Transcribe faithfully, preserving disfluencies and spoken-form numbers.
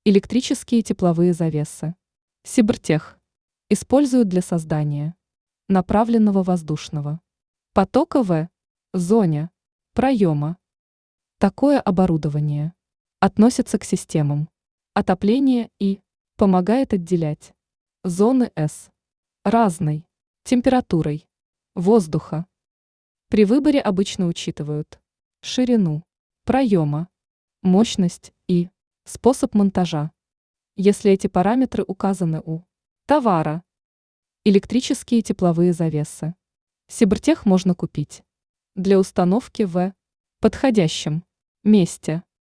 Электрические тепловые завесы. Сибртех. Используют для создания направленного воздушного потока в зоне проема. Такое оборудование относится к системам отопления и помогает отделять зоны с разной температурой воздуха. При выборе обычно учитывают ширину проема, мощность и способ монтажа. Если эти параметры указаны у товара. Электрические тепловые завесы. Сибртех можно купить для установки в подходящем месте.